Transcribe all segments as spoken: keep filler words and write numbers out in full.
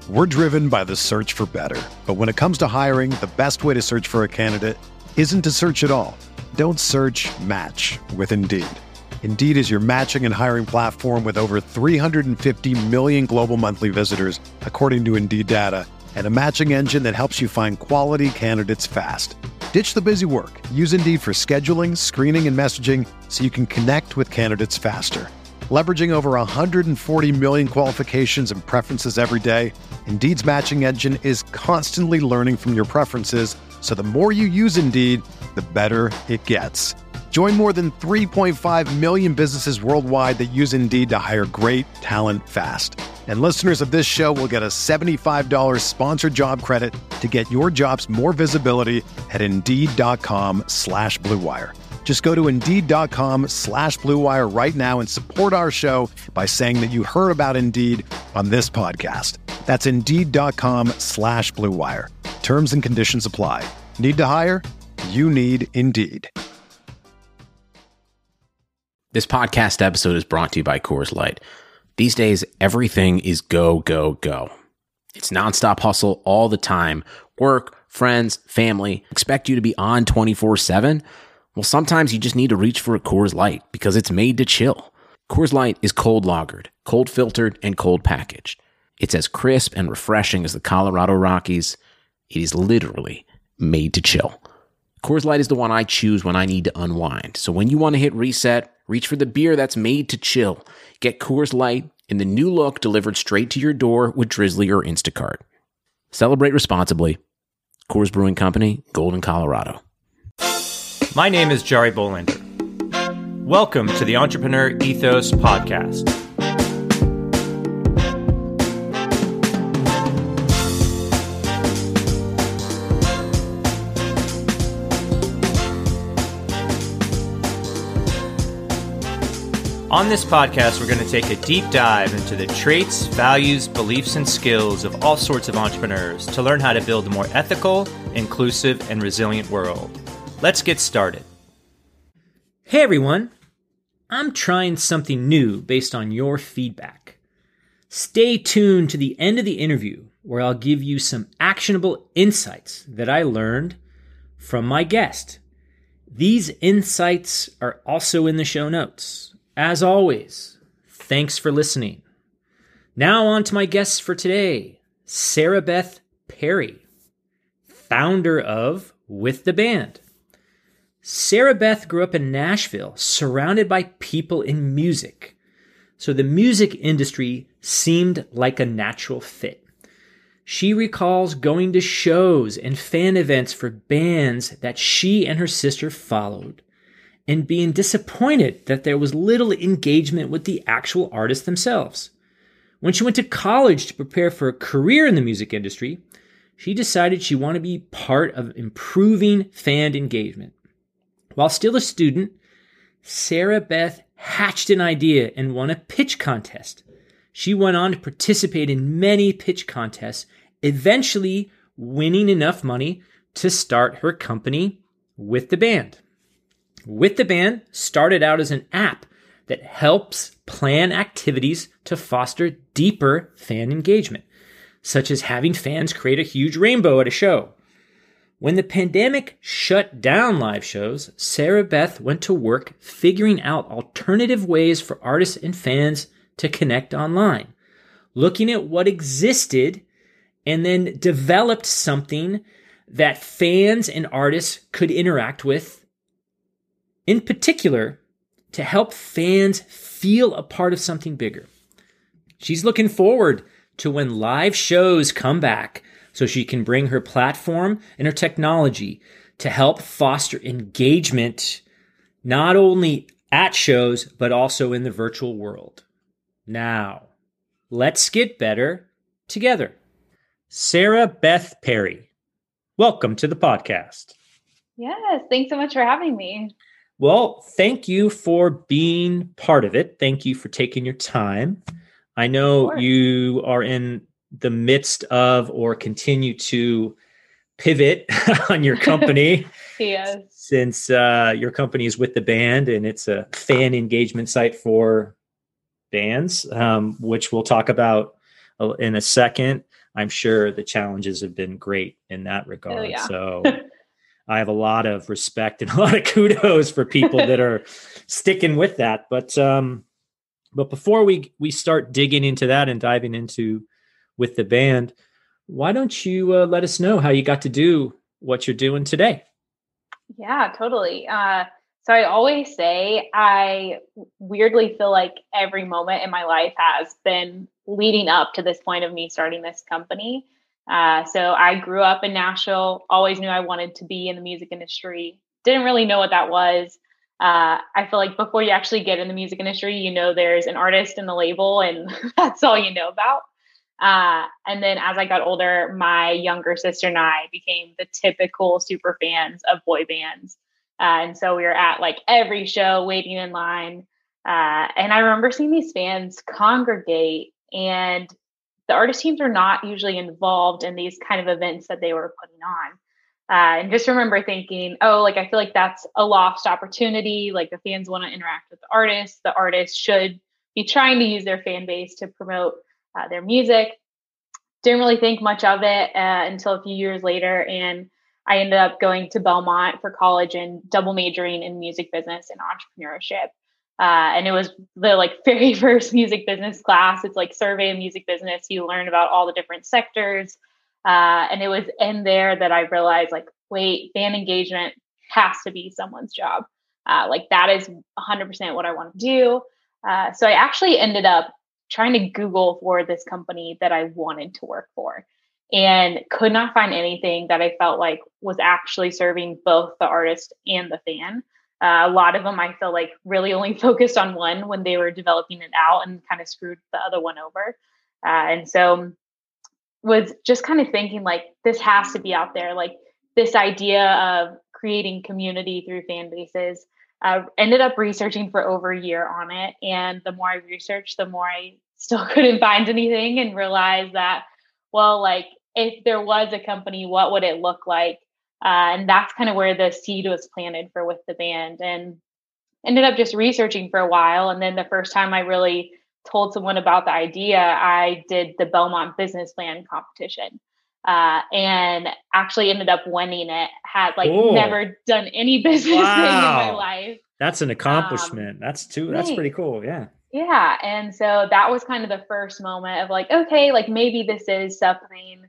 We're driven by the search for better. But when it comes to hiring, the best way to search for a candidate isn't to search at all. Don't search, match with Indeed. Indeed is your matching and hiring platform with over three hundred fifty million global monthly visitors, according to Indeed data, and a matching engine that helps you find quality candidates fast. Ditch the busy work. Use Indeed for scheduling, screening, and messaging so you can connect with candidates faster. Leveraging over one hundred forty million qualifications and preferences every day, Indeed's matching engine is constantly learning from your preferences, so the more you use Indeed, the better it gets. Join more than three point five million businesses worldwide that use Indeed to hire great talent fast. And listeners of this show will get a seventy-five dollars sponsored job credit to get your jobs more visibility at Indeed.com slash Blue Wire. Just go to Indeed.com slash Blue Wire right now and support our show by saying that you heard about Indeed on this podcast. That's Indeed.com slash Blue Wire. Terms and conditions apply. Need to hire? You need Indeed. This podcast episode is brought to you by Coors Light. These days, everything is go, go, go. It's nonstop hustle all the time. Work, friends, family expect you to be on twenty-four seven. Well, sometimes you just need to reach for a Coors Light because it's made to chill. Coors Light is cold lagered, cold filtered, and cold packaged. It's as crisp and refreshing as the Colorado Rockies. It is literally made to chill. Coors Light is the one I choose when I need to unwind. So when you want to hit reset, reach for the beer that's made to chill. Get Coors Light in the new look delivered straight to your door with Drizzly or Instacart. Celebrate responsibly. Coors Brewing Company, Golden, Colorado. My name is Jari Bolander. Welcome to the Entrepreneur Ethos Podcast. On this podcast, we're going to take a deep dive into the traits, values, beliefs, and skills of all sorts of entrepreneurs to learn how to build a more ethical, inclusive, and resilient world. Let's get started. Hey everyone, I'm trying something new based on your feedback. Stay tuned to the end of the interview where I'll give you some actionable insights that I learned from my guest. These insights are also in the show notes. As always, thanks for listening. Now on to my guests for today, Sarah Beth Perry, founder of With the Band. Sarah Beth grew up in Nashville, surrounded by people in music. So the music industry seemed like a natural fit. She recalls going to shows and fan events for bands that she and her sister followed, and being disappointed that there was little engagement with the actual artists themselves. When she went to college to prepare for a career in the music industry, she decided she wanted to be part of improving fan engagement. While still a student, Sarah Beth hatched an idea and won a pitch contest. She went on to participate in many pitch contests, eventually winning enough money to start her company, With the Band. With the Band started out as an app that helps plan activities to foster deeper fan engagement, such as having fans create a huge rainbow at a show. When the pandemic shut down live shows, Sarah Beth went to work figuring out alternative ways for artists and fans to connect online, looking at what existed, and then developed something that fans and artists could interact with, in particular, to help fans feel a part of something bigger. She's looking forward to when live shows come back so she can bring her platform and her technology to help foster engagement, not only at shows, but also in the virtual world. Now, let's get better together. Sarah Beth Perry, welcome to the podcast. Yes, thanks so much for having me. Well, thank you for being part of it. Thank you for taking your time. I know you are in the midst of or continue to pivot on your company. Yes. Since uh, your company is With the Band and it's a fan engagement site for bands, um, which we'll talk about in a second. I'm sure the challenges have been great in that regard. Oh, yeah. So I have a lot of respect and a lot of kudos for people that are sticking with that. But um, but before we we start digging into that and diving into with the band, why don't you uh, let us know how you got to do what you're doing today? Yeah, totally. Uh, so I always say I weirdly feel like every moment in my life has been leading up to this point of me starting this company. Uh, so I grew up in Nashville, always knew I wanted to be in the music industry. Didn't really know what that was. Uh, I feel like before you actually get in the music industry, you know, there's an artist and the label, and that's all you know about. Uh, and then as I got older, my younger sister and I became the typical super fans of boy bands. Uh, and so we were at like every show waiting in line. Uh, and I remember seeing these fans congregate, and the artist teams are not usually involved in these kind of events that they were putting on. Uh, and just remember thinking, oh, like, I feel like that's a lost opportunity. Like the fans want to interact with the artists. The artists should be trying to use their fan base to promote uh, their music. Didn't really think much of it uh, until a few years later. And I ended up going to Belmont for college and double majoring in music business and entrepreneurship. Uh, and it was the like very first music business class. It's like survey of music business. You learn about all the different sectors. Uh, and it was in there that I realized like, wait, fan engagement has to be someone's job. Uh, like that is one hundred percent what I want to do. Uh, so I actually ended up trying to Google for this company that I wanted to work for and could not find anything that I felt like was actually serving both the artist and the fan. Uh, a lot of them, I feel like, really only focused on one when they were developing it out and kind of screwed the other one over. Uh, and so was just kind of thinking like, this has to be out there. Like this idea of creating community through fan bases. Uh, ended up researching for over a year on it. And the more I researched, the more I still couldn't find anything and realized that, well, like if there was a company, what would it look like? Uh, and that's kind of where the seed was planted for With the Band, and ended up just researching for a while. And then the first time I really told someone about the idea, I did the Belmont business plan competition. Uh, and actually ended up winning it. Had like cool. never done any business wow. thing in my life. That's an accomplishment. Um, that's too, that's pretty cool. Yeah. Yeah. And so that was kind of the first moment of like, okay, like maybe this is something.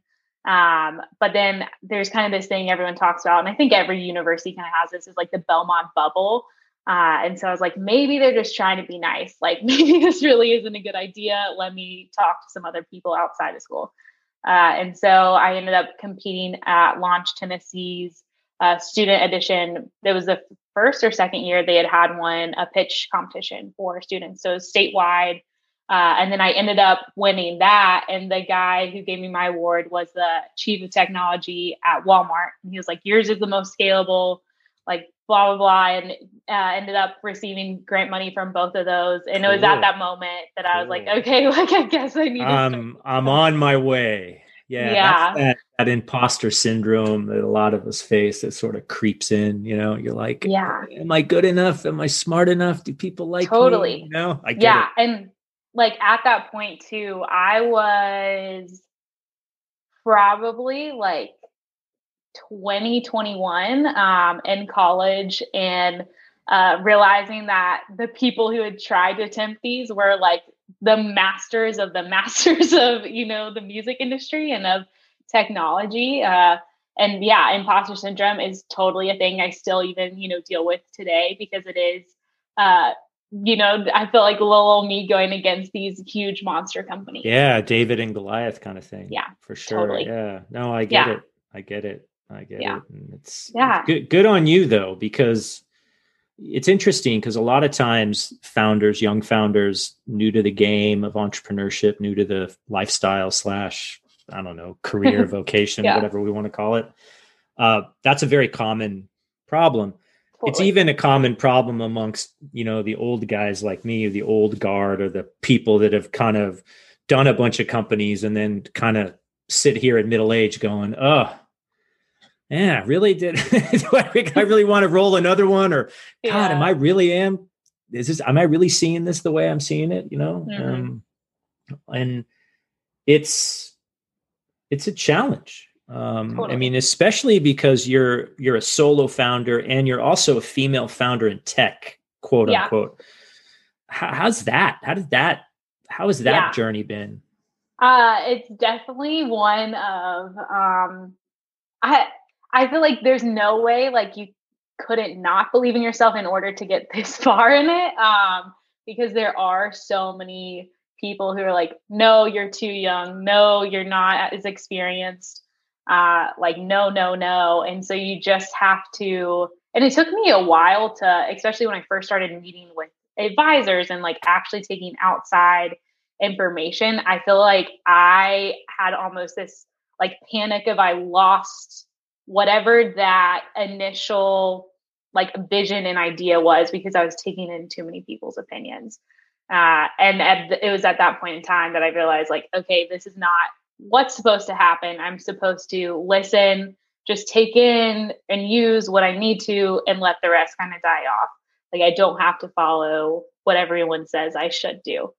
Um, but then there's kind of this thing everyone talks about. And I think every university kind of has this, is like the Belmont bubble. Uh, and so I was like, maybe they're just trying to be nice. Like maybe this really isn't a good idea. Let me talk to some other people outside of school. Uh, and so I ended up competing at Launch Tennessee's uh, student edition. It was the first or second year they had had one, a pitch competition for students. So statewide. Uh, and then I ended up winning that. And the guy who gave me my award was the chief of technology at Walmart. And he was like, yours is the most scalable, like blah, blah, blah. And uh, ended up receiving grant money from both of those. And cool. It was at that moment that cool. I was like, okay, like, I guess I need to um, I'm on my way. Yeah. Yeah. That, that imposter syndrome that a lot of us face that sort of creeps in, you know, you're like, yeah, am I good enough? Am I smart enough? Do people like totally. me? You know, I get yeah. it. And like at that point too, I was probably like twenty, twenty-one um, in college, and uh, realizing that the people who had tried to attempt these were like the masters of the masters of, you know, the music industry and of technology. Uh, and yeah, imposter syndrome is totally a thing I still even, you know, deal with today, because it is, uh, you know, I feel like little old me going against these huge monster companies. Yeah. David and Goliath kind of thing. Yeah, for sure. Totally. Yeah. No, I get yeah. it. I get it. I get yeah. it. And it's, yeah. it's good, good on you though, because it's interesting, because a lot of times founders, young founders, new to the game of entrepreneurship, new to the lifestyle slash, I don't know, career, vocation, yeah. whatever we want to call it. Uh, that's a very common problem. Totally. It's even a common problem amongst, you know, the old guys like me, or the old guard, or the people that have kind of done a bunch of companies and then kind of sit here at middle age going, oh, yeah, really did. Do I, I really want to roll another one? Or yeah. God, am I really am? Is this, am I really seeing this the way I'm seeing it? You know? Mm-hmm. Um, and it's, it's a challenge. Um, Totally. I mean, especially because you're you're a solo founder and you're also a female founder in tech, quote Yeah. unquote. How, how's that? How did that? How has that Yeah. journey been? Uh, it's definitely one of um, I I feel like there's no way like you couldn't not believe in yourself in order to get this far in it. Um, because there are so many people who are like, no, you're too young. No, you're not as experienced. Uh, like, no, no, no. And so you just have to, and it took me a while to, especially when I first started meeting with advisors and like actually taking outside information. I feel like I had almost this like panic of I lost whatever that initial like vision and idea was because I was taking in too many people's opinions. Uh, and at the, it was at that point in time that I realized like, okay, this is not what's supposed to happen. I'm supposed to listen, just take in and use what I need to and let the rest kind of die off. Like I don't have to follow what everyone says I should do.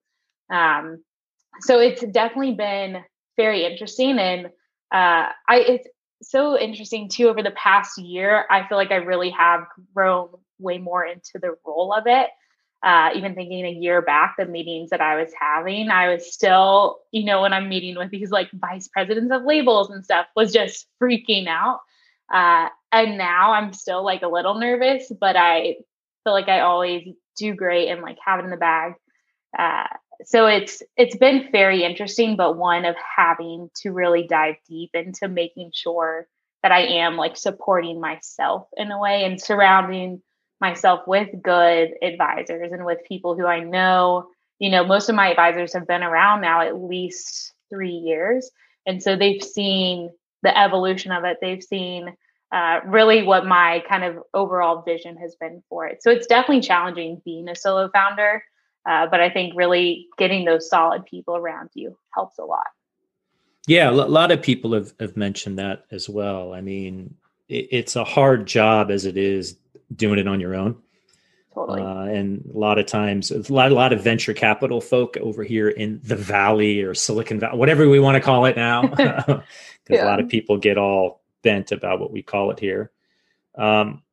Um, so it's definitely been very interesting. And uh, I, it's so interesting too, over the past year, I feel like I really have grown way more into the role of it. Uh, even thinking a year back, the meetings that I was having, I was still, you know, when I'm meeting with these like vice presidents of labels and stuff, was just freaking out. Uh, and now I'm still like a little nervous, but I feel like I always do great and like have it in the bag. Uh, so it's it's been very interesting, but one of having to really dive deep into making sure that I am like supporting myself in a way and surrounding myself with good advisors and with people who I know. You know, most of my advisors have been around now at least three years. And so they've seen the evolution of it. They've seen uh, really what my kind of overall vision has been for it. So it's definitely challenging being a solo founder. Uh, but I think really getting those solid people around you helps a lot. Yeah, a lot of people have, have mentioned that as well. I mean, it, it's a hard job as it is doing it on your own. Totally. Uh, and a lot of times, a lot, a lot of venture capital folk over here in the Valley or Silicon Valley, whatever we want to call it now, because yeah. a lot of people get all bent about what we call it here. Um,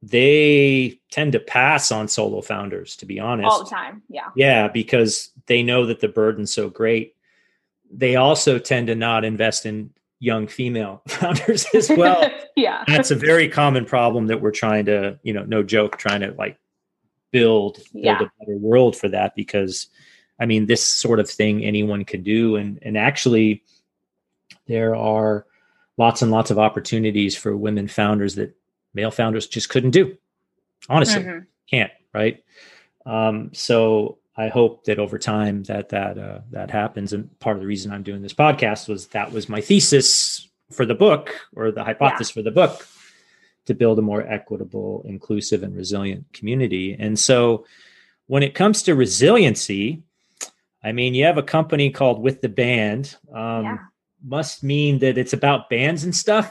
they tend to pass on solo founders, to be honest. All the time. Yeah. Yeah, because they know that the burden's so great. They also tend to not invest in young female founders as well. Yeah. That's a very common problem that we're trying to, you know, no joke, trying to like build, build yeah. a better world for that, because I mean, this sort of thing anyone can do. And, and actually there are lots and lots of opportunities for women founders that male founders just couldn't do. Honestly, mm-hmm. can't, right? Um, so I hope that over time that that uh, that happens. And part of the reason I'm doing this podcast was that was my thesis for the book, or the hypothesis yeah. for the book, to build a more equitable, inclusive, and resilient community. And so when it comes to resiliency, I mean, you have a company called With the Band. Um, yeah. Must mean that it's about bands and stuff.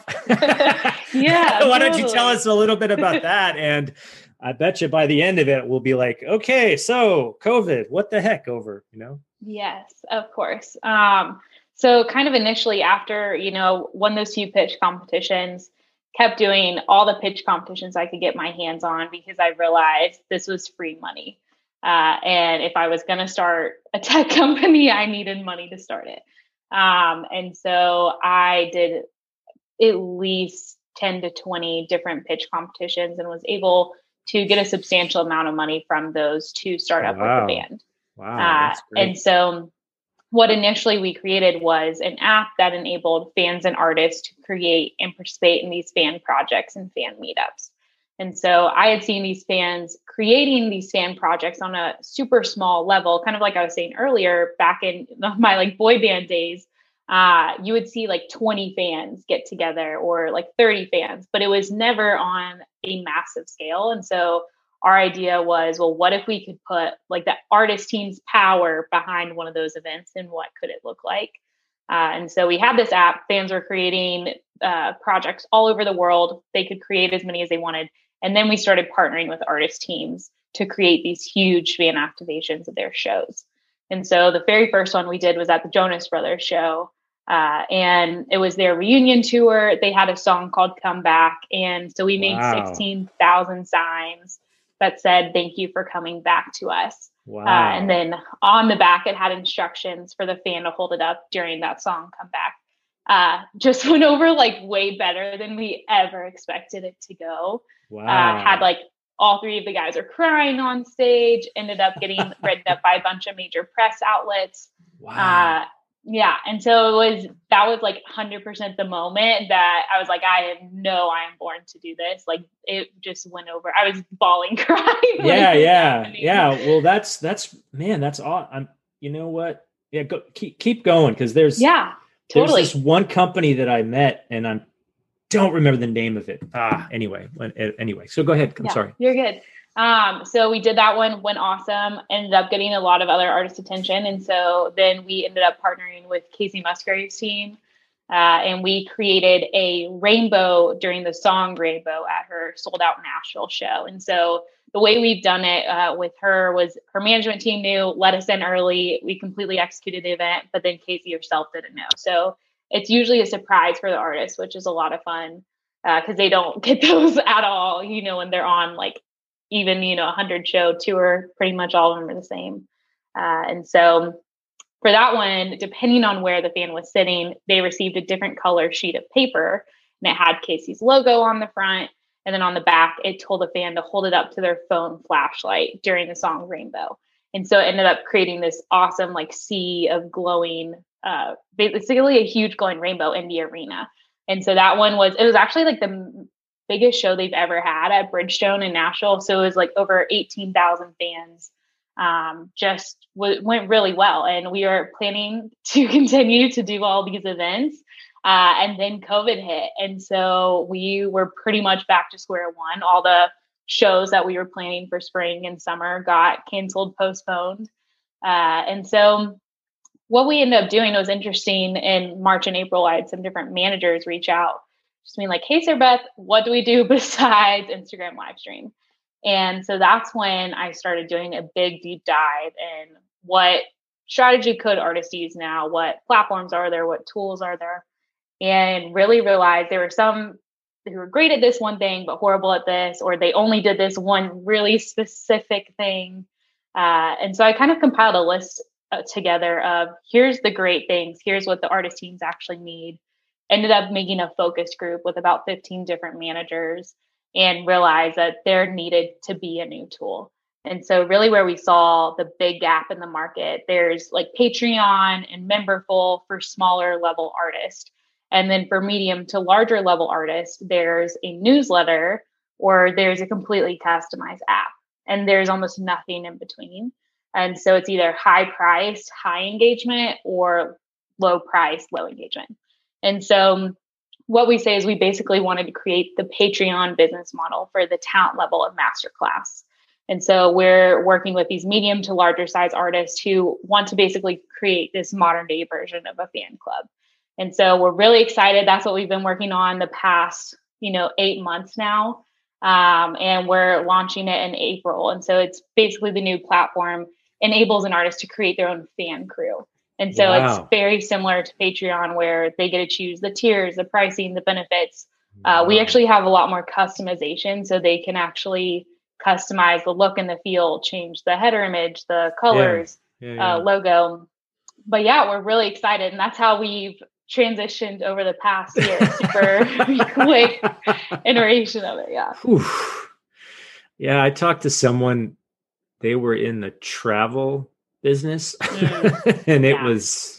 Yeah. Why totally. don't you tell us a little bit about that? And I bet you by the end of it, we'll be like, okay, so COVID, what the heck over, you know? Yes, of course. Um, so kind of initially after, you know, won those few pitch competitions, kept doing all the pitch competitions I could get my hands on because I realized this was free money. Uh, and if I was going to start a tech company, I needed money to start it. Um, and so I did at least ten to twenty different pitch competitions and was able to get a substantial amount of money from those to start up wow. with the band. Wow. Uh, and so what initially we created was an app that enabled fans and artists to create and participate in these fan projects and fan meetups. And so I had seen these fans creating these fan projects on a super small level, kind of like I was saying earlier, back in my like boy band days. Uh, you would see like twenty fans get together or like thirty fans, but it was never on a massive scale. And so our idea was, well, what if we could put like the artist team's power behind one of those events, and what could it look like? Uh, and so we had this app. Fans were creating uh, projects all over the world. They could create as many as they wanted. And then we started partnering with artist teams to create these huge fan activations of their shows. And so the very first one we did was at the Jonas Brothers show. Uh, and it was their reunion tour. They had a song called Come Back. And so we made Wow. sixteen thousand signs that said, thank you for coming back to us. Wow. Uh, and then on the back, it had instructions for the fan to hold it up during that song Come Back. Uh, just went over like way better than we ever expected it to go. Wow. Uh, had like all three of the guys are crying on stage, ended up getting written up by a bunch of major press outlets. Wow. Uh, yeah. And so it was, that was like one hundred percent the moment that I was like, I know I am born to do this. Like it just went over. I was bawling, crying. Yeah. like, Yeah. Yeah. Well, that's, that's, man, that's all. I'm, you know what? Yeah. Go keep, keep going. Cause there's, yeah, totally. There's this one company that I met and I don't remember the name of it. Ah, anyway, when, anyway, so go ahead. I'm yeah, sorry. You're good. Um, so we did that one, went awesome, ended up getting a lot of other artist attention. And so then we ended up partnering with Casey Musgrave's team. Uh, and we created a rainbow during the song Rainbow at her sold out Nashville show. And so the way we've done it uh, with her was her management team knew, let us in early. We completely executed the event, but then Casey herself didn't know. So it's usually a surprise for the artist, which is a lot of fun because uh, they don't get those at all, you know, when they're on like even, you know, a hundred show tour, pretty much all of them are the same. Uh, and so for that one, depending on where the fan was sitting, they received a different color sheet of paper and it had Casey's logo on the front. And then on the back, it told the fan to hold it up to their phone flashlight during the song Rainbow. And so it ended up creating this awesome like sea of glowing, uh, basically a huge glowing rainbow in the arena. And so that one was, it was actually like the biggest show they've ever had at Bridgestone in Nashville. So it was like over eighteen thousand fans. Um, just w- went really well. And we are planning to continue to do all these events. Uh, and then COVID hit. And so we were pretty much back to square one. All the shows that we were planning for spring and summer got canceled, postponed. Uh, and so what we ended up doing was interesting. In March and April, I had some different managers reach out, just being like, hey, Sarah Beth, what do we do besides Instagram live stream? And so that's when I started doing a big deep dive in what strategy could artists use now, what platforms are there, what tools are there, and really realized there were some who were great at this one thing, but horrible at this, or they only did this one really specific thing. Uh, and so I kind of compiled a list uh, together of here's the great things, here's what the artist teams actually need. Ended up making a focus group with about fifteen different managers and realized that there needed to be a new tool. And so really where we saw the big gap in the market, there's like Patreon and Memberful for smaller level artists. And then for medium to larger level artists, there's a newsletter or there's a completely customized app. And there's almost nothing in between. And so it's either high price, high engagement, or low price, low engagement. And so what we say is we basically wanted to create the Patreon business model for the talent level of masterclass. And so we're working with these medium to larger size artists who want to basically create this modern day version of a fan club. And so we're really excited. That's what we've been working on the past, you know, eight months now. Um, and we're launching it in April. And so it's basically the new platform enables an artist to create their own fan crew. And so wow. It's very similar to Patreon where they get to choose the tiers, the pricing, the benefits. Uh, wow. We actually have a lot more customization so they can actually customize the look and the feel, change the header image, the colors, yeah. Yeah, yeah. Uh, logo. But yeah, we're really excited. And that's how we've transitioned over the past year. Super quick iteration of it. Yeah. Whew. Yeah. I talked to someone, they were in the travel business mm. and it yeah. was,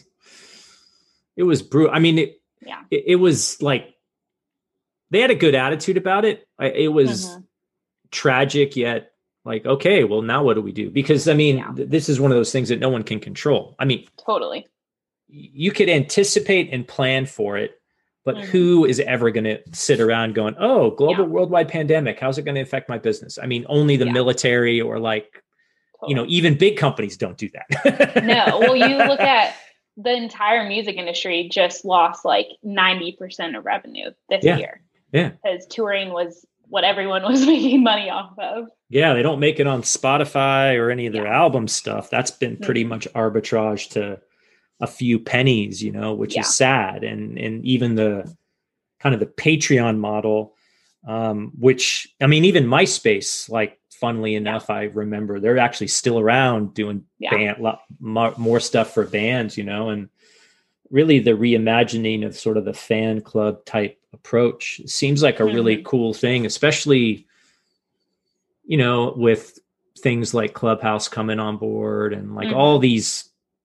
it was brutal. I mean, it, yeah. it, it was like, they had a good attitude about it. I, it was mm-hmm. tragic yet like, okay, well now what do we do? Because I mean, yeah. th- this is one of those things that no one can control. I mean, totally. You could anticipate and plan for it, but mm-hmm. who is ever going to sit around going, oh, global yeah. worldwide pandemic, how's it going to affect my business? I mean, only the yeah. military or like, totally. You know, even big companies don't do that. No. Well, you look at the entire music industry just lost like ninety percent of revenue this yeah. year. Yeah. Because touring was what everyone was making money off of. Yeah. They don't make it on Spotify or any of their yeah. album stuff. That's been pretty mm-hmm. much arbitrage to a few pennies, you know, which Yeah. is sad. And, and even the kind of the Patreon model, um, which, I mean, even MySpace, like funnily enough, yeah. I remember they're actually still around doing yeah. band, lot, more, more stuff for bands, you know, and really the reimagining of sort of the fan club type approach seems like a mm-hmm. really cool thing, especially, you know, with things like Clubhouse coming on board and like mm-hmm. all these,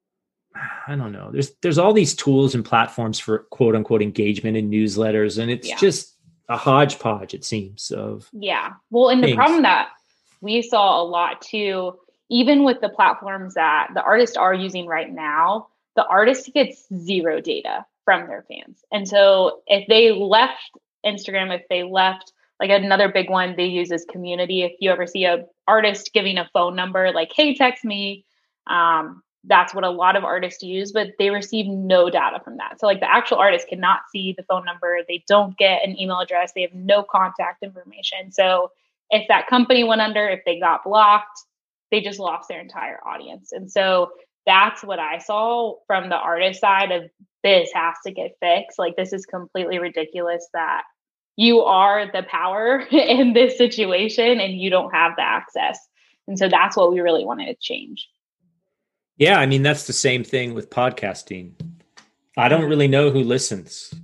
I don't know, there's, there's all these tools and platforms for quote unquote engagement and newsletters. And it's yeah. just a hodgepodge, it seems, of yeah. Well, and things. The problem that we saw a lot too, even with the platforms that the artists are using right now, the artist gets zero data from their fans. And so if they left Instagram, if they left, like another big one they use is Community. If you ever see a artist giving a phone number, like, hey, text me, um, that's what a lot of artists use, but they receive no data from that. So like the actual artist cannot see the phone number. They don't get an email address. They have no contact information. So if that company went under, if they got blocked, they just lost their entire audience. And so that's what I saw from the artist side of this has to get fixed. Like, this is completely ridiculous that you are the power in this situation and you don't have the access. And so that's what we really wanted to change. Yeah. I mean, that's the same thing with podcasting. I don't really know who listens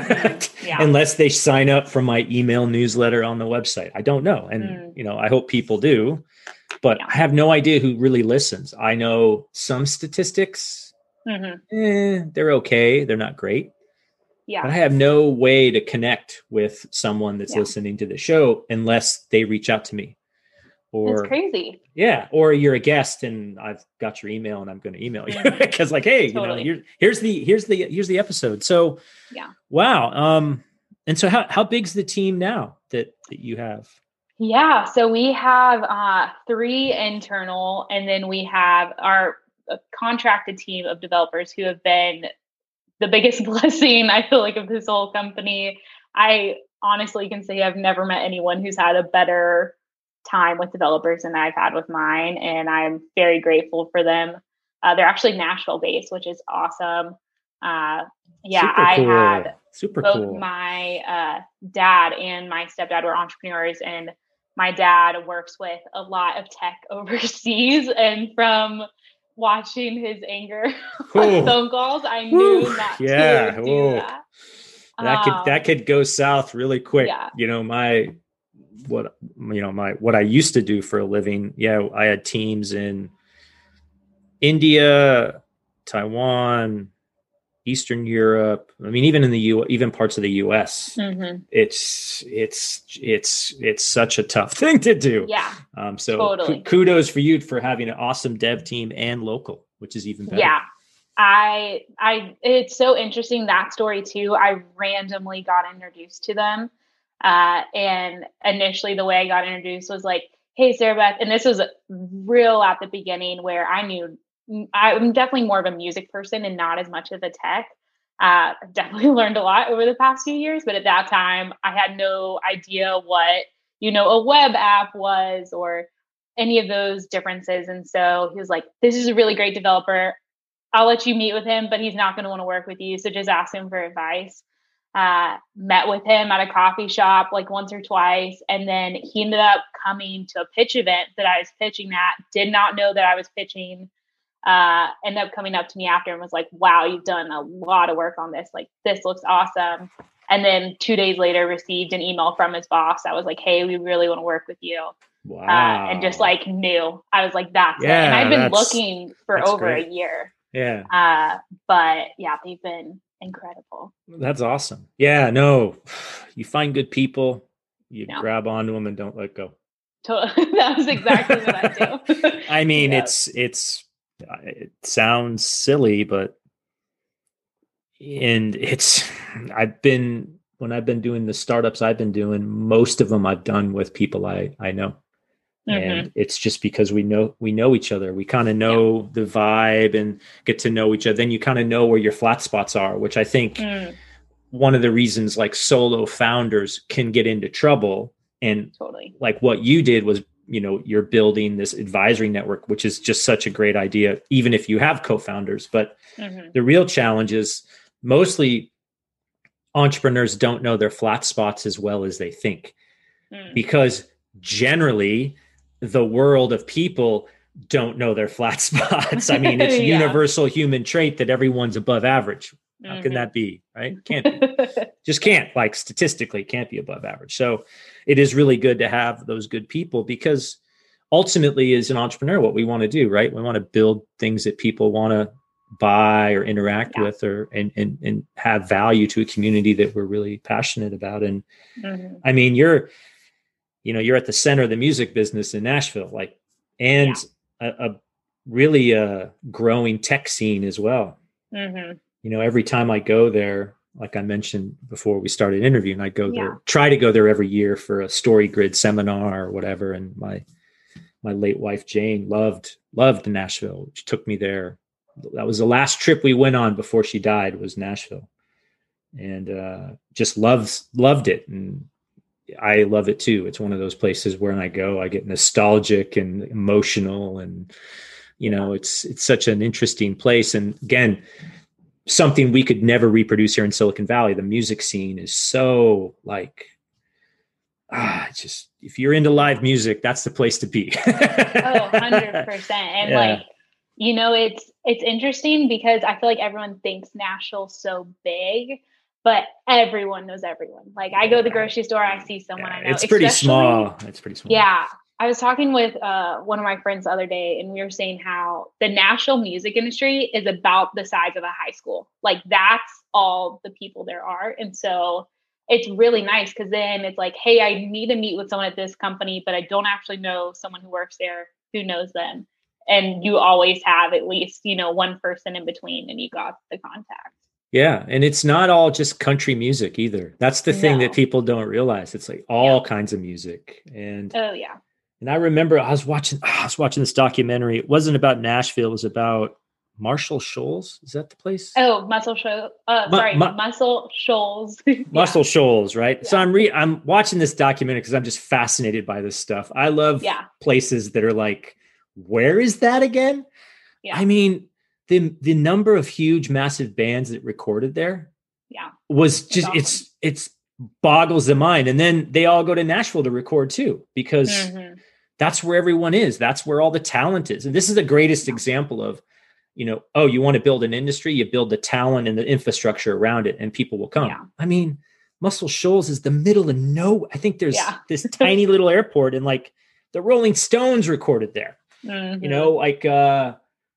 yeah. unless they sign up for my email newsletter on the website. I don't know. And, mm. you know, I hope people do, but yeah. I have no idea who really listens. I know some statistics, mm-hmm. eh, they're okay. They're not great. Yeah. But I have no way to connect with someone that's yeah. listening to the show unless they reach out to me. Or it's crazy. Yeah. Or you're a guest and I've got your email and I'm going to email you because like, hey, totally. you know, here's, here's the, here's the, here's the episode. So yeah. Wow. Um, and so how, how big's the team now that, that you have? Yeah. So we have uh, three internal, and then we have our uh, contracted team of developers who have been the biggest blessing, I feel like, of this whole company. I honestly can say I've never met anyone who's had a better time with developers than I've had with mine. And I'm very grateful for them. Uh, they're actually Nashville based, which is awesome. Uh, yeah, Super I cool. had Super both cool. my uh, dad and my stepdad were entrepreneurs, and my dad works with a lot of tech overseas. And from watching his anger on phone calls, I knew Ooh. not yeah. to do Ooh. that. That um, could that could go south really quick. Yeah. You know, my what you know my what I used to do for a living. Yeah, I had teams in India, Taiwan, Eastern Europe. I mean, even in the U, even parts of the U S, mm-hmm. it's it's it's it's such a tough thing to do. Yeah. Um. So totally. k- kudos for you for having an awesome dev team and local, which is even better. Yeah. I I it's so interesting, that story too. I randomly got introduced to them. Uh, and initially the way I got introduced was like, hey, Sarah Beth. And this was real at the beginning where I knew I'm definitely more of a music person and not as much of a tech. Uh, I've definitely learned a lot over the past few years, but at that time I had no idea what, you know, a web app was or any of those differences. And so he was like, this is a really great developer. I'll let you meet with him, but he's not going to want to work with you. So just ask him for advice. Uh, met with him at a coffee shop like once or twice. And then he ended up coming to a pitch event that I was pitching at, did not know that I was pitching, uh, ended up coming up to me after and was like, wow, you've done a lot of work on this. Like, this looks awesome. And then two days later received an email from his boss that was like, hey, we really want to work with you. Wow. Uh, and just like knew, I was like, that's yeah, it. And I've been looking for over great. a year. Yeah. Uh, but yeah, they've been incredible. That's awesome. Yeah, no, you find good people, you no. grab onto them and don't let go. That was exactly what I do. I mean, yeah. it's, it's, it sounds silly, but, and it's, I've been, when I've been doing the startups I've been doing, most of them I've done with people I, I know. Mm-hmm. And it's just because we know, we know each other. We kind of know yeah. the vibe and get to know each other. Then you kind of know where your flat spots are, which I think mm. one of the reasons like solo founders can get into trouble. And totally. like what you did was you know, you're building this advisory network, which is just such a great idea, even if you have co-founders. But mm-hmm. the real challenge is mostly entrepreneurs don't know their flat spots as well as they think, mm. because generally the world of people don't know their flat spots. I mean, it's a yeah. universal human trait that everyone's above average. How mm-hmm. can that be? Right? Can't be. Just can't, like statistically can't be above average. So it is really good to have those good people, because ultimately as an entrepreneur, what we want to do, right? We want to build things that people want to buy or interact yeah. with, or, and, and, and have value to a community that we're really passionate about. And mm-hmm. I mean, you're, you know, you're at the center of the music business in Nashville, like, and yeah. a, a really uh growing tech scene as well. Mm-hmm. You know, every time I go there, like I mentioned before we started interviewing, I go yeah. there, try to go there every year for a StoryGrid seminar or whatever. And my, my late wife, Jane, loved, loved Nashville. She took me there. That was the last trip we went on before she died, was Nashville, and uh, just loves, loved it. And I love it too. It's one of those places where when I go, I get nostalgic and emotional, and, you know, it's, it's such an interesting place. And again, something we could never reproduce here in Silicon Valley. The music scene is so like, ah, just, if you're into live music, that's the place to be. Oh, one hundred percent. And yeah. like, you know, it's, it's interesting because I feel like everyone thinks Nashville's so big, but everyone knows everyone. Like I go to the grocery store, I see someone yeah, I know. It's pretty small. It's pretty small. Yeah. I was talking with uh, one of my friends the other day, and we were saying how the Nashville music industry is about the size of a high school. Like that's all the people there are. And so it's really nice, because then it's like, hey, I need to meet with someone at this company, but I don't actually know someone who works there who knows them. And you always have at least, you know, one person in between, and you got the contact. Yeah. And it's not all just country music either. That's the thing no. that people don't realize. It's like all yeah. kinds of music. And oh yeah. And I remember I was watching, I was watching this documentary. It wasn't about Nashville. It was about Muscle Shoals. Is that the place? Oh, Muscle Shoals. Uh, mu- sorry, mu- Muscle Shoals. Muscle yeah. Shoals, right? Yeah. So I'm re I'm watching this documentary because I'm just fascinated by this stuff. I love yeah. places that are like, where is that again? Yeah. I mean, the the number of huge, massive bands that recorded there, yeah, was just awesome. it's it's boggles the mind. And then they all go to Nashville to record too, because mm-hmm. that's where everyone is. That's where all the talent is. And this is the greatest yeah. example of, you know, oh, you want to build an industry, you build the talent and the infrastructure around it, and people will come. Yeah. I mean, Muscle Shoals is the middle of nowhere. I think there's yeah. this tiny little airport, and like the Rolling Stones recorded there. Mm-hmm. You know, like uh,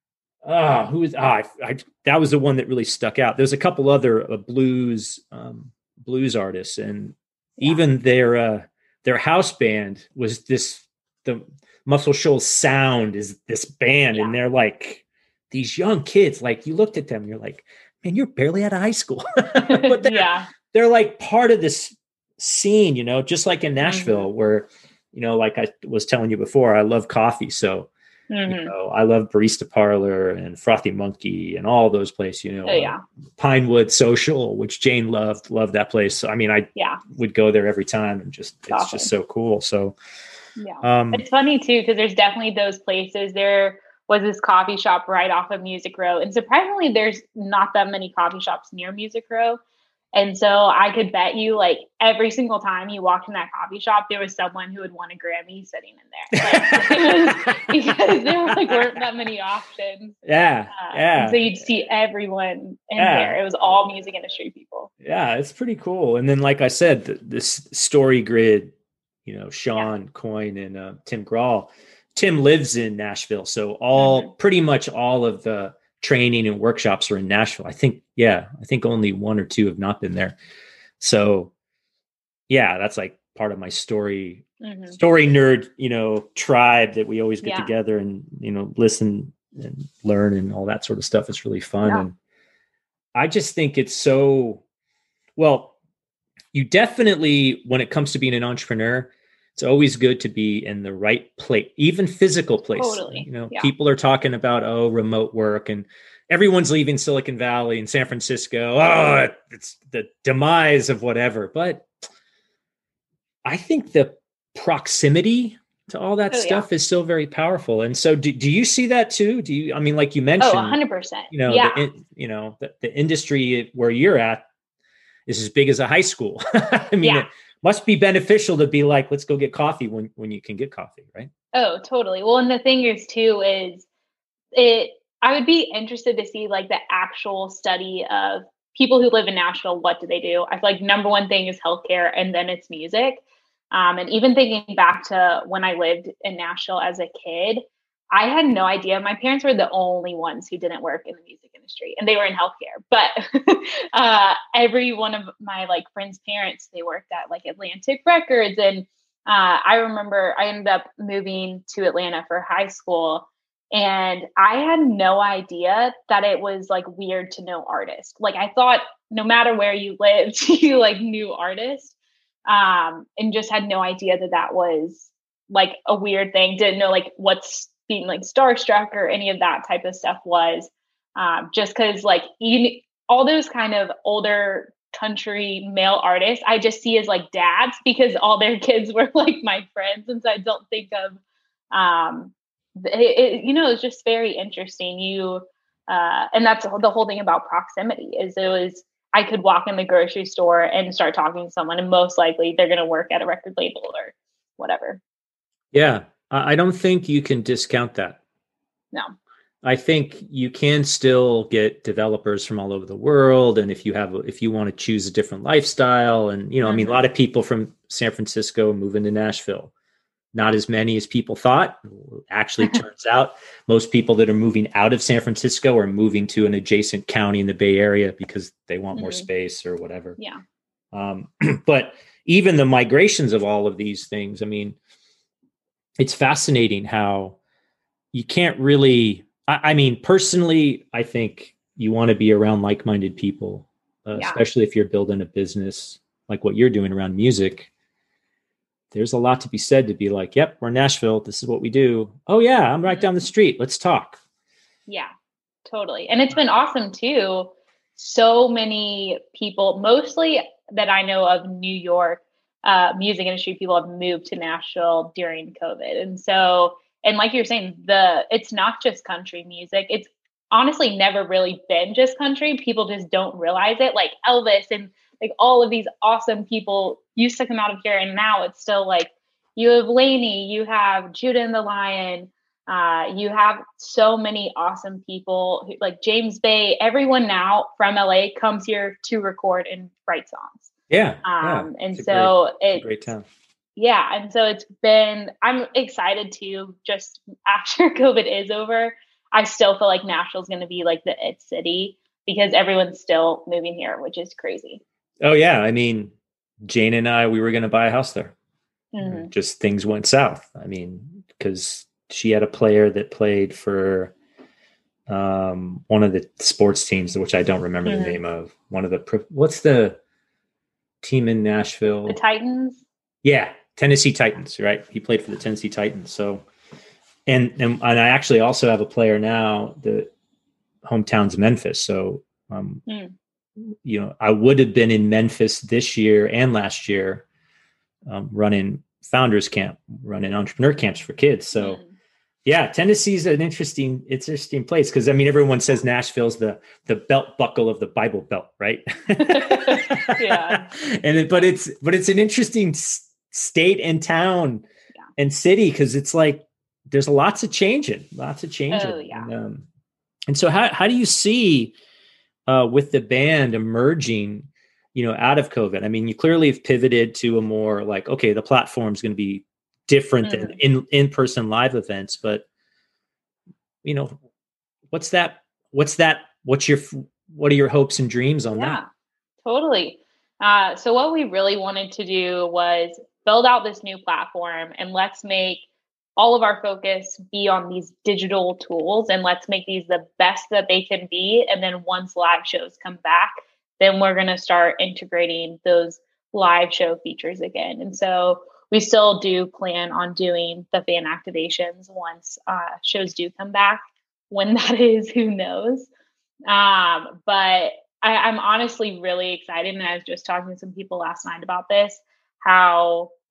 uh who is ah, I, I, that was the one that really stuck out. There's a couple other uh, blues um, blues artists, and yeah. even their uh, their house band was this. The Muscle Shoals sound is this band, yeah. and they're like these young kids. Like you looked at them, you're like, man, you're barely out of high school, but they're, yeah. they're like part of this scene, you know, just like in Nashville, mm-hmm. where, you know, like I was telling you before, I love coffee, so. Mm-hmm. You know, I love Barista Parlor and Frothy Monkey and all those places, you know, oh, yeah. uh, Pinewood Social, which Jane loved, loved that place. So, I mean, I yeah. would go there every time, and just, it's awesome. Just so cool. So, yeah, um, it's funny too, because there's definitely those places. There was this coffee shop right off of Music Row, and surprisingly, there's not that many coffee shops near Music Row. And so I could bet you, like, every single time you walked in that coffee shop, there was someone who had won a Grammy sitting in there. Like, because there were, like, weren't that many options. Yeah, uh, yeah. So you'd see everyone in yeah. there. It was all music industry people. Yeah, it's pretty cool. And then, like I said, the, this StoryGrid, you know, Sean yeah. Coyne and uh, Tim Grahl. Tim lives in Nashville, so all mm-hmm. pretty much all of the training and workshops are in Nashville. I think, yeah, I think only one or two have not been there. So yeah, that's like part of my story, mm-hmm. story nerd, you know, tribe that we always get yeah. together and, you know, listen and learn and all that sort of stuff. It's really fun. Yeah. And I just think it's so, well, you definitely, when it comes to being an entrepreneur, it's always good to be in the right place, even physical place. Totally. You know, yeah. people are talking about, oh, remote work, and everyone's leaving Silicon Valley and San Francisco. Oh, it's the demise of whatever. But I think the proximity to all that Oh, stuff yeah. is still very powerful. And so do, do you see that too? Do you, I mean, like you Oh, mentioned, one hundred percent. you know, Yeah. the, you know, the, the industry where you're at is as big as a high school. I mean, Yeah. it must be beneficial to be like, let's go get coffee when, when you can get coffee, right? Oh, totally. Well, and the thing is too, is it, I would be interested to see like the actual study of people who live in Nashville. What do they do? I feel like number one thing is healthcare, and then it's music. Um, and even thinking back to when I lived in Nashville as a kid, I had no idea. My parents were the only ones who didn't work in the music industry, and they were in healthcare. But uh, every one of my like friends' parents, they worked at like Atlantic Records. And uh, I remember I ended up moving to Atlanta for high school, and I had no idea that it was like weird to know artists. Like I thought no matter where you lived, you like knew artists, um, and just had no idea that that was like a weird thing. Didn't know like what's being like starstruck or any of that type of stuff was. Um, just because like you, all those kind of older country male artists, I just see as like dads because all their kids were like my friends, and so I don't think of. Um, It, it, you know, it's just very interesting. You, uh, and that's the whole thing about proximity is it was, I could walk in the grocery store and start talking to someone, and most likely they're going to work at a record label or whatever. Yeah. I don't think you can discount that. No. I think you can still get developers from all over the world. And if you have, if you want to choose a different lifestyle and, you know, mm-hmm. I mean, a lot of people from San Francisco move into Nashville. Not as many as people thought. Actually, turns out most people that are moving out of San Francisco are moving to an adjacent county in the Bay Area because they want mm-hmm. more space or whatever. Yeah. Um, but even the migrations of all of these things, I mean, it's fascinating how you can't really, I, I mean, personally, I think you want to be around like-minded people, uh, yeah. especially if you're building a business like what you're doing around music. There's a lot to be said to be like, yep, we're in Nashville. This is what we do. Oh yeah, I'm right down the street. Let's talk. Yeah, totally. And it's been awesome too. So many people, mostly that I know of New York uh, music industry people have moved to Nashville during COVID. And so, and like you're saying, the, it's not just country music. It's honestly never really been just country. People just don't realize it. Like Elvis and like all of these awesome people used to come out of here, and now it's still like you have Lainey, you have Judah and the Lion, uh, you have so many awesome people who, like James Bay. Everyone now from L A comes here to record and write songs. Yeah, um, yeah. and so great, it's a great town. Yeah, and so it's been. I'm excited to just after COVID is over. I still feel like Nashville's going to be like the it city because everyone's still moving here, which is crazy. Oh yeah. I mean, Jane and I, we were going to buy a house there. Mm-hmm. Just things went south. I mean, because she had a player that played for um, one of the sports teams, which I don't remember mm-hmm. the name of. One of the, what's the team in Nashville? The Titans? Yeah. Tennessee Titans, right? He played for the Tennessee Titans. So, and, and, and I actually also have a player now, the hometown's Memphis. So, um, mm. you know, I would have been in Memphis this year and last year, um, running founders camp, running entrepreneur camps for kids. So mm. yeah, Tennessee's an interesting, it's an interesting place. Cause I mean, everyone says Nashville's the, the belt buckle of the Bible Belt, right? Yeah. And it, but it's, but it's an interesting s- state and town yeah. and city. Cause it's like, there's lots of changing, lots of changing. Oh, yeah. And, um, and so how, how do you see, Uh, with the band emerging, you know, out of COVID? I mean, you clearly have pivoted to a more like, okay, the platform is going to be different mm. than in in-person live events, but you know, what's that? What's that? What's your? What are your hopes and dreams on yeah, that? Totally. Uh, so what we really wanted to do was build out this new platform, and let's make all of our focus be on these digital tools, and let's make these the best that they can be. And then once live shows come back, then we're going to start integrating those live show features again. And so we still do plan on doing the fan activations once uh, shows do come back. When that is, who knows? Um, but I, I'm honestly really excited. And I was just talking to some people last night about this, how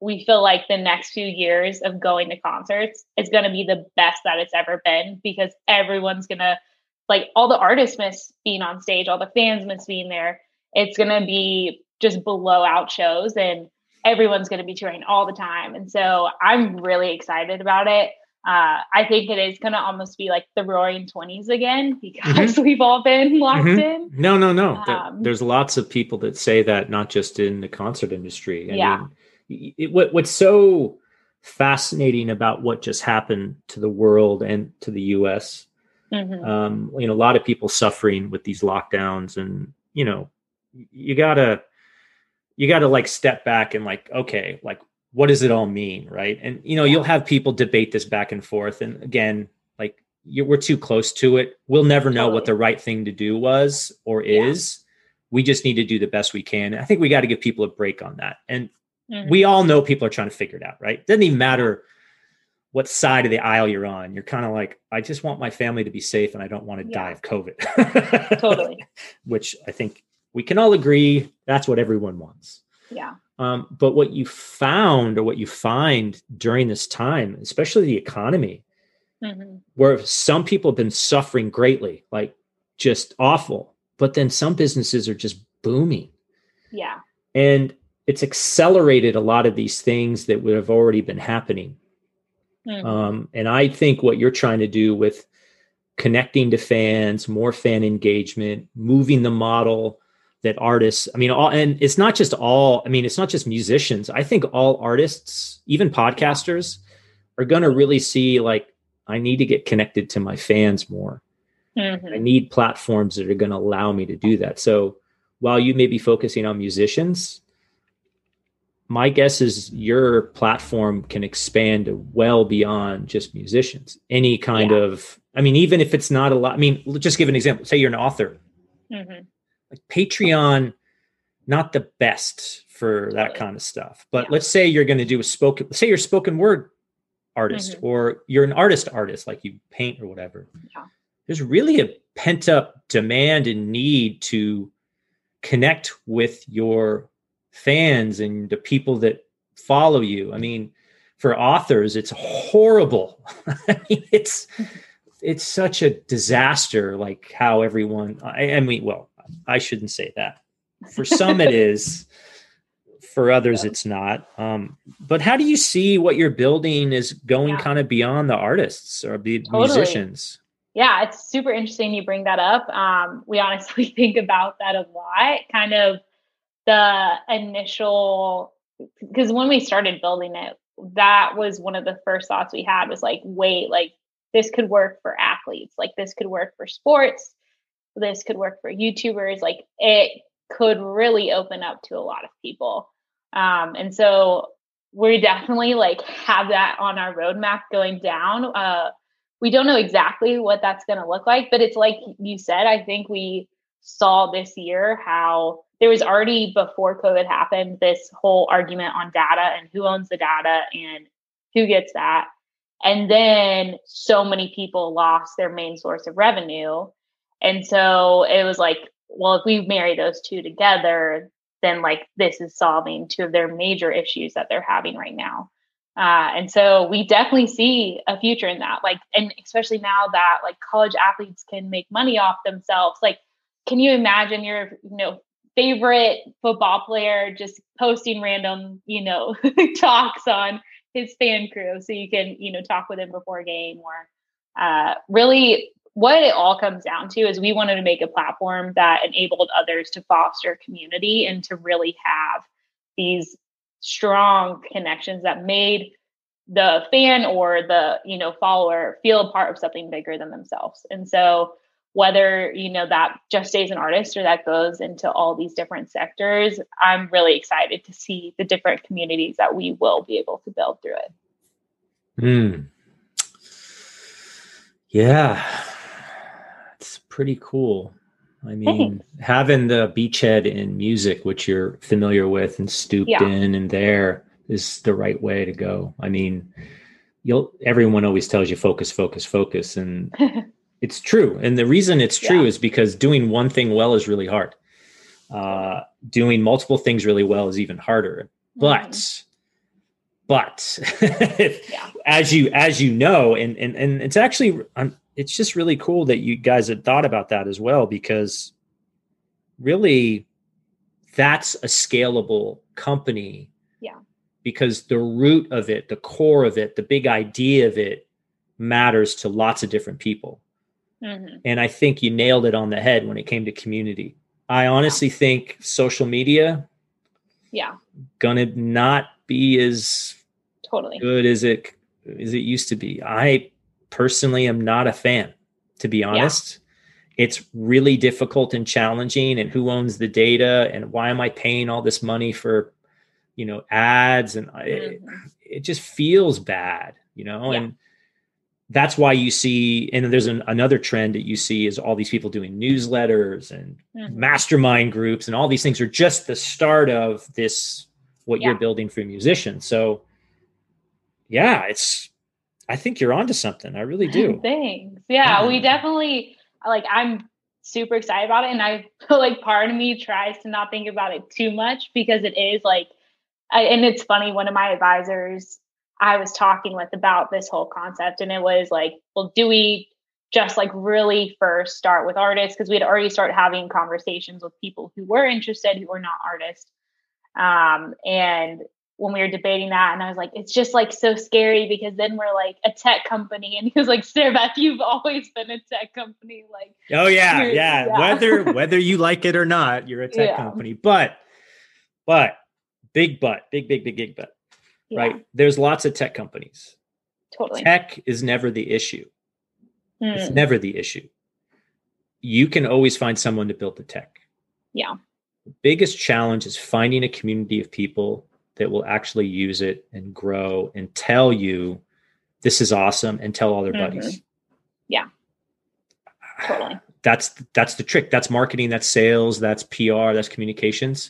we feel like the next few years of going to concerts is going to be the best that it's ever been, because everyone's going to, like, all the artists miss being on stage, all the fans miss being there. It's going to be just blowout shows, and everyone's going to be touring all the time. And so I'm really excited about it. Uh, I think it is going to almost be like the roaring twenties again, because mm-hmm. we've all been locked mm-hmm. in. No, no, no. Um, There's lots of people that say that, not just in the concert industry. I yeah. mean, it, what, what's so fascinating about what just happened to the world and to the U S, mm-hmm. um, you know, a lot of people suffering with these lockdowns, and, you know, you gotta, you gotta like step back and like, okay, like, what does it all mean? Right. And, you know, yeah. you'll have people debate this back and forth. And again, like, you, we're too close to it. We'll never know totally. What the right thing to do was or yeah. is. We just need to do the best we can. I think we got to give people a break on that. And mm-hmm. we all know people are trying to figure it out, right? It doesn't even matter what side of the aisle you're on. You're kind of like, I just want my family to be safe, and I don't want to yeah. die of COVID. Totally. Which I think we can all agree that's what everyone wants. Yeah. Um, but what you found, or what you find during this time, especially the economy, mm-hmm. where some people have been suffering greatly, like just awful, but then some businesses are just booming. Yeah. And it's accelerated a lot of these things that would have already been happening. Mm-hmm. Um, and I think what you're trying to do with connecting to fans, more fan engagement, moving the model that artists, I mean, all, and it's not just all, I mean, it's not just musicians. I think all artists, even podcasters, are going to really see, like, I need to get connected to my fans more. Mm-hmm. I need platforms that are going to allow me to do that. So while you may be focusing on musicians, my guess is your platform can expand well beyond just musicians. Any kind yeah. of, I mean, even if it's not a lot, I mean, just give an example. Say you're an author. Mm-hmm. Like Patreon, not the best for that kind of stuff. But yeah. let's say you're going to do a spoken, say you're a spoken word artist, mm-hmm. or you're an artist artist, like you paint or whatever. Yeah. There's really a pent up demand and need to connect with your fans and the people that follow you. I mean, for authors, it's horrible. I mean, it's, it's such a disaster, like how everyone, I, I mean, well, I shouldn't say that. For some it is, for others it's not. Um, but how do you see what you're building is going yeah. kind of beyond the artists or the totally. musicians? Yeah, it's super interesting you bring that up. Um, we honestly think about that a lot, kind of the initial, because when we started building it, that was one of the first thoughts we had was like, wait, like this could work for athletes, like this could work for sports, this could work for YouTubers, like it could really open up to a lot of people. Um, and so we definitely like have that on our roadmap going down. Uh, we don't know exactly what that's going to look like, but it's like you said, I think we saw this year how there was already, before COVID happened, this whole argument on data and who owns the data and who gets that. And then so many people lost their main source of revenue. And so it was like, well, if we marry those two together, then like this is solving two of their major issues that they're having right now. Uh, and so we definitely see a future in that, like, and especially now that like college athletes can make money off themselves. Like, can you imagine your, you know, favorite football player just posting random, you know, talks on his fan crew so you can, you know, talk with him before a game? Or uh, really what it all comes down to is we wanted to make a platform that enabled others to foster community and to really have these strong connections that made the fan or the, you know, follower feel a part of something bigger than themselves. And so whether, you know, that just stays an artist or that goes into all these different sectors, I'm really excited to see the different communities that we will be able to build through it. Hmm. Yeah. It's pretty cool. I mean, Thanks. Having the beachhead in music, which you're familiar with and stooped yeah. in and there, is the right way to go. I mean, you'll, everyone always tells you focus, focus, focus. And it's true. And the reason it's true yeah. is because doing one thing well is really hard. Uh, doing multiple things really well is even harder. Mm-hmm. But But yeah. as you as you know, and and and it's actually um, it's just really cool that you guys had thought about that as well, because really that's a scalable company. Yeah. Because the root of it, the core of it, the big idea of it matters to lots of different people. Mm-hmm. And I think you nailed it on the head when it came to community. I honestly yeah. think social media, yeah, gonna not be as totally good as it as it used to be. I personally am not a fan, to be honest. Yeah. It's really difficult and challenging, and who owns the data, and why am I paying all this money for, you know, ads, and mm-hmm. it, it just feels bad, you know, yeah. and that's why you see, and there's an, another trend that you see is all these people doing newsletters and mm-hmm. mastermind groups, and all these things are just the start of this, what yeah. you're building for musicians. So yeah, it's, I think you're onto something. I really do. Thanks. Yeah, yeah, we definitely, like, I'm super excited about it. And I feel like part of me tries to not think about it too much, because it is like, I, and it's funny, one of my advisors I was talking with about this whole concept, and it was like, well, do we just like really first start with artists? Because we had already started having conversations with people who were interested, who were not artists. Um, and when we were debating that, and I was like, it's just like so scary, because then we're like a tech company. And he was like, Sarah Beth, you've always been a tech company. Like, oh yeah, yeah. yeah. Whether, whether you like it or not, you're a tech yeah. company, but, but big, but big, big, big, big, but yeah. right. There's lots of tech companies. Totally. Tech is never the issue. Mm. It's never the issue. You can always find someone to build the tech. Yeah. The biggest challenge is finding a community of people that will actually use it and grow and tell you this is awesome, and tell all their mm-hmm. buddies. Yeah. Totally. That's, that's the trick. That's marketing, that's sales, that's P R, that's communications.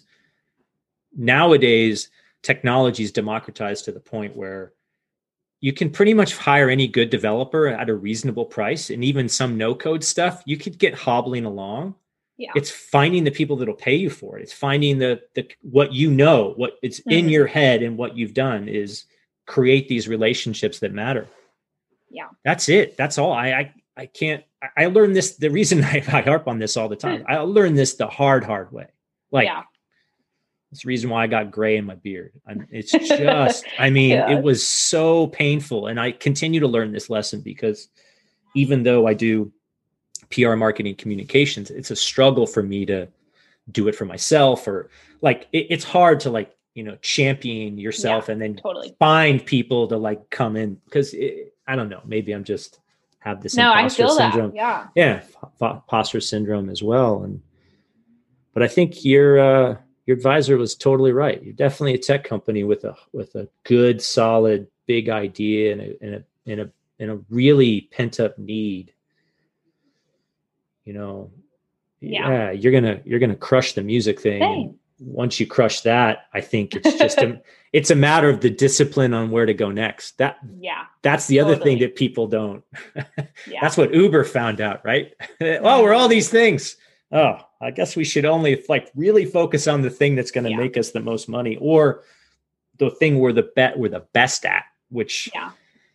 Nowadays, technology is democratized to the point where you can pretty much hire any good developer at a reasonable price, and even some no code stuff, you could get hobbling along. Yeah. It's finding the people that'll pay you for it. It's finding the, the, what, you know, what it's mm-hmm. in your head, and what you've done is create these relationships that matter. Yeah. That's it. That's all. I, I, I can't, I learned this. The reason I, I harp on this all the time, I learned this the hard, hard way. Like, yeah. It's the reason why I got gray in my beard. I'm, it's just, I mean, yeah. it was so painful. And I continue to learn this lesson, because even though I do P R, marketing, communications, it's a struggle for me to do it for myself, or like, it, it's hard to like, you know, champion yourself yeah, and then totally. find people to like come in. Cause it, I don't know, maybe I'm just have this no, imposter I feel syndrome. That. Yeah. Yeah. Imposter syndrome as well. And, but I think your, uh, your advisor was totally right. You're definitely a tech company with a, with a good, solid, big idea, and a, and a, and a, and a really pent up need. You know, yeah. yeah, you're gonna you're gonna crush the music thing. And once you crush that, I think it's just a it's a matter of the discipline on where to go next. That yeah, that's the totally. other thing that people don't. yeah. That's what Uber found out, right? Oh, we're all these things. Oh, I guess we should only like really focus on the thing that's going to yeah. make us the most money, or the thing we're the bet we're the best at. Which, yeah.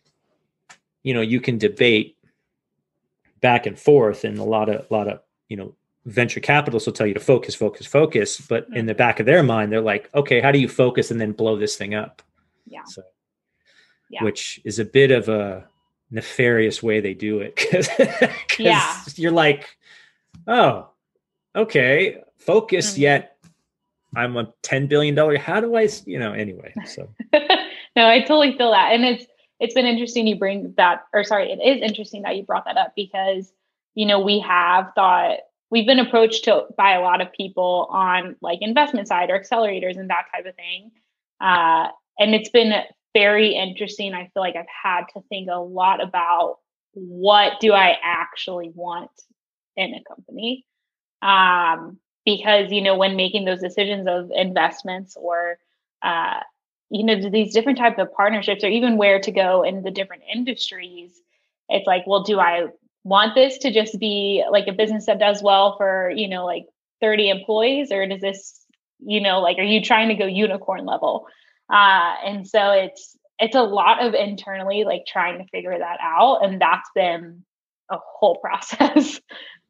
you know, you can debate back and forth, and a lot of a lot of you know venture capitalists will tell you to focus, focus, focus. But mm-hmm. in the back of their mind, they're like, okay, how do you focus and then blow this thing up? Yeah. So, yeah. which is a bit of a nefarious way they do it, because yeah. you're like, oh, okay, focus. Mm-hmm. Yet I'm a ten billion dollars. How do I, you know? Anyway, so no, I totally feel that, and it's. It's been interesting you bring that, or sorry, it is interesting that you brought that up, because, you know, we have thought, we've been approached to by a lot of people on like investment side or accelerators and that type of thing. Uh, and it's been very interesting. I feel like I've had to think a lot about, what do I actually want in a company? Um, because, you know, when making those decisions of investments or, uh, you know, these different types of partnerships, or even where to go in the different industries, it's like, well, do I want this to just be like a business that does well for, you know, like thirty employees, or does this, you know, like, are you trying to go unicorn level? Uh, and so it's, it's a lot of internally like trying to figure that out. And that's been a whole process.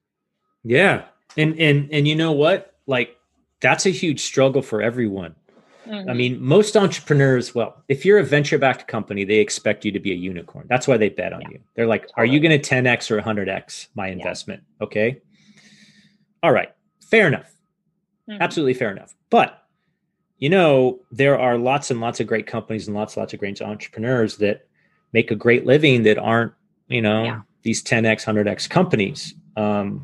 Yeah. And, and, and you know what? Like, that's a huge struggle for everyone. Mm-hmm. I mean, most entrepreneurs, well, if you're a venture-backed company, they expect you to be a unicorn. That's why they bet on yeah. you. They're like, totally. Are you going to ten X or one hundred X my investment? Yeah. Okay. All right. Fair enough. Mm-hmm. Absolutely fair enough. But, you know, there are lots and lots of great companies and lots and lots of great entrepreneurs that make a great living that aren't, you know, yeah. these ten X, one hundred X companies. Um,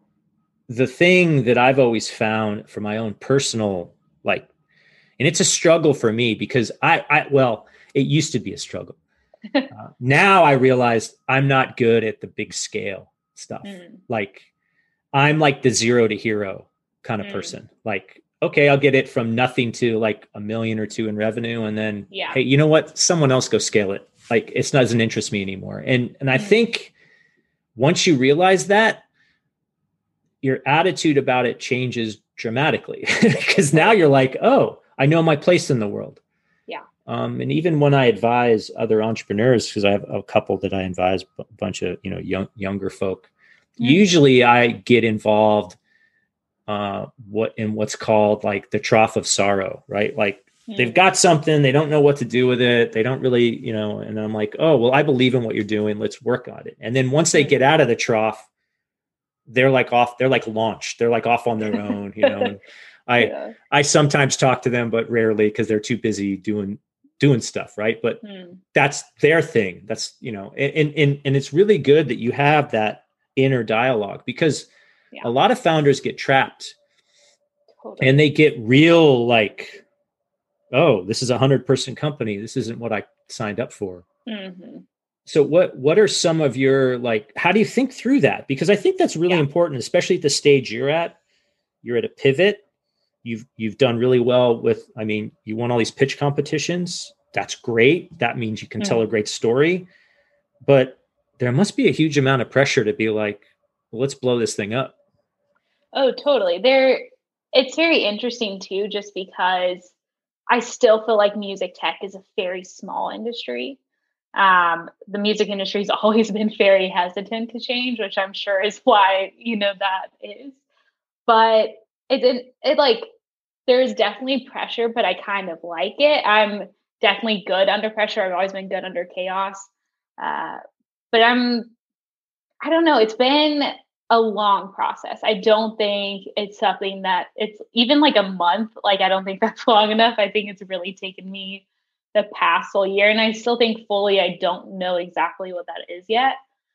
the thing that I've always found for my own personal, like, and it's a struggle for me because I, I well, it used to be a struggle. Uh, now I realize I'm not good at the big scale stuff. Mm. Like I'm like the zero to hero kind of mm. person. Like, okay, I'll get it from nothing to like a million or two in revenue. And then, yeah. hey, you know what? Someone else go scale it. Like it doesn't interest me anymore. And, and I mm. think once you realize that, your attitude about it changes dramatically because now you're like, oh, I know my place in the world. Yeah. Um, and even when I advise other entrepreneurs, because I have a couple that I advise, a bunch of, you know, young, younger folk, mm-hmm. usually I get involved uh, what in what's called like the trough of sorrow, right? Like mm-hmm. they've got something, they don't know what to do with it. They don't really, you know, and I'm like, oh, well, I believe in what you're doing. Let's work on it. And then once they mm-hmm. get out of the trough, they're like off, they're like launched. They're like off on their own, you know, and I, yeah. I sometimes talk to them, but rarely because they're too busy doing, doing stuff. Right. But mm. that's their thing. That's, you know, and, and, and it's really good that you have that inner dialogue because yeah. a lot of founders get trapped totally. And they get real like, oh, this is a hundred person company. This isn't what I signed up for. Mm-hmm. So what, what are some of your, like, how do you think through that? Because I think that's really yeah. important, especially at the stage you're at. You're at a pivot. You've, you've done really well with, I mean, you won all these pitch competitions. That's great. That means you can mm. tell a great story, but there must be a huge amount of pressure to be like, well, let's blow this thing up. Oh, totally. There, it's very interesting too, just because I still feel like music tech is a very small industry. Um, the music industry has always been very hesitant to change, which I'm sure is why, you know, that is. But it didn't, it like, there's definitely pressure, but I kind of like it. I'm definitely good under pressure. I've always been good under chaos. Uh, but I'm, I don't know, it's been a long process. I don't think it's something that it's even like a month. Like, I don't think that's long enough. I think it's really taken me the past whole year. And I still think fully, I don't know exactly what that is yet.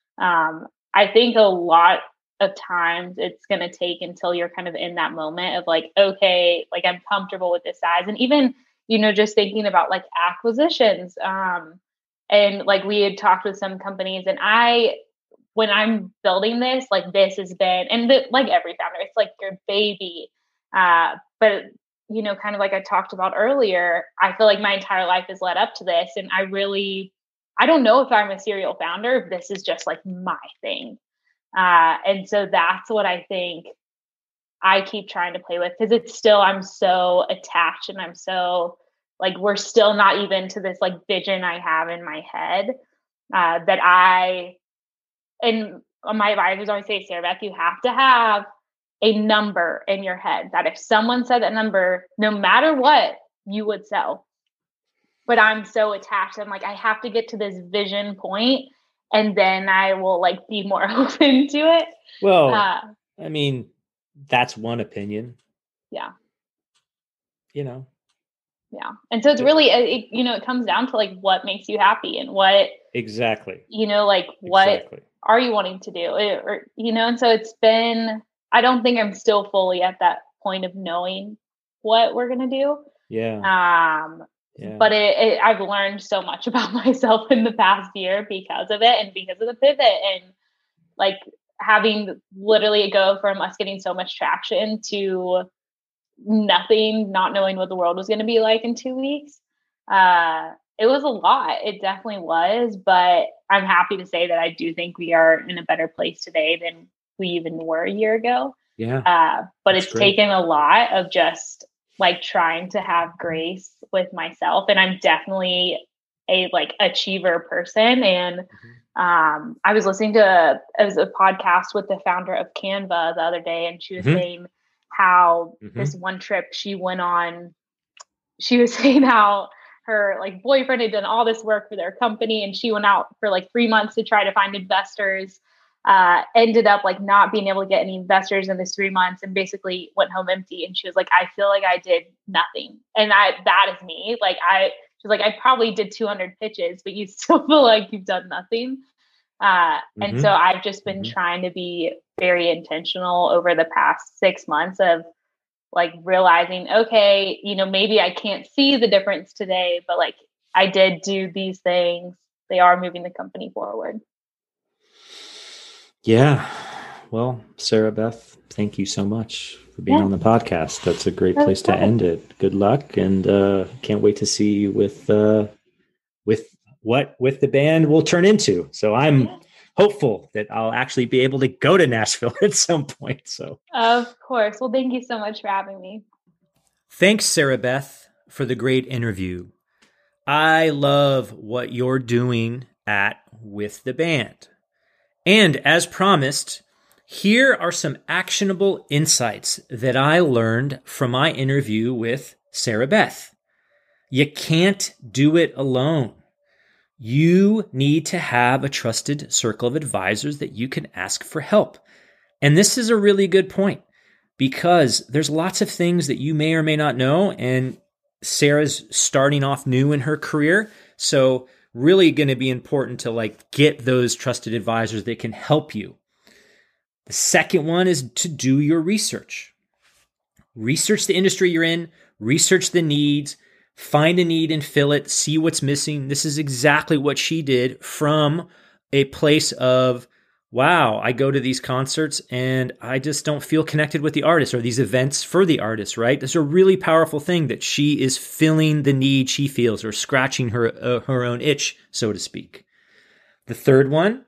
Um, I think a lot of times it's going to take until you're kind of in that moment of like, okay, like I'm comfortable with this size. And even, you know, just thinking about like acquisitions. Um, and like we had talked with some companies and I, when I'm building this, like this has been, and the, like every founder, it's like your baby. Uh, but you know, kind of like I talked about earlier, I feel like my entire life has led up to this. And I really, I don't know if I'm a serial founder, if this is just like my thing. Uh, and so that's what I think I keep trying to play with because it's still, I'm so attached and I'm so like, we're still not even to this like vision I have in my head uh, that I, and my advisors always say, Sarah Beth, you have to have a number in your head that if someone said that number, no matter what, you would sell. But I'm so attached. I'm like, I have to get to this vision point and then I will like be more open to it. Well, uh, I mean, that's one opinion. Yeah. You know? Yeah. And so it's really, it, you know, it comes down to like what makes you happy and what. Exactly. You know, like what exactly. are you wanting to do? Or, or, you know, and so it's been, I don't think I'm still fully at that point of knowing what we're going to do. Yeah. Um, yeah. But it, it, I've learned so much about myself in the past year because of it and because of the pivot and like having literally go from us getting so much traction to nothing, not knowing what the world was going to be like in two weeks. Uh, it was a lot. It definitely was, but I'm happy to say that I do think we are in a better place today than we even were a year ago. Yeah. Uh, but it's great. taken a lot of just like trying to have grace with myself. And I'm definitely a like achiever person. And mm-hmm. um, I was listening to a, it was a podcast with the founder of Canva the other day, and she was mm-hmm. saying how mm-hmm. this one trip she went on, she was saying how her like boyfriend had done all this work for their company, and she went out for like three months to try to find investors. Uh, ended up like not being able to get any investors in this three months and basically went home empty. And she was like, I feel like I did nothing. And I, that is me. Like I, she's like, I probably did two hundred pitches, but you still feel like you've done nothing. Uh, mm-hmm. And so I've just been mm-hmm. trying to be very intentional over the past six months of like realizing, okay, you know, maybe I can't see the difference today, but like I did do these things. They are moving the company forward. Yeah. Well, Sarah Beth, thank you so much for being yeah. on the podcast. That's a great That's place to end it. Good luck. And uh, can't wait to see you with, uh, with what, with the band will turn into. So I'm yeah. hopeful that I'll actually be able to go to Nashville at some point. So of course. Well, thank you so much for having me. Thanks, Sarah Beth, for the great interview. I love what you're doing at With the Band. And as promised, here are some actionable insights that I learned from my interview with Sarah Beth. You can't do it alone. You need to have a trusted circle of advisors that you can ask for help. And this is a really good point because there's lots of things that you may or may not know, and Sarah's starting off new in her career. So really going to be important to like get those trusted advisors that can help you. The second one is to do your research. Research the industry you're in, research the needs, find a need and fill it, see what's missing. This is exactly what she did from a place of, wow, I go to these concerts and I just don't feel connected with the artist, or these events for the artist, right? That's a really powerful thing that she is filling the need she feels or scratching her, uh, her own itch, so to speak. The third one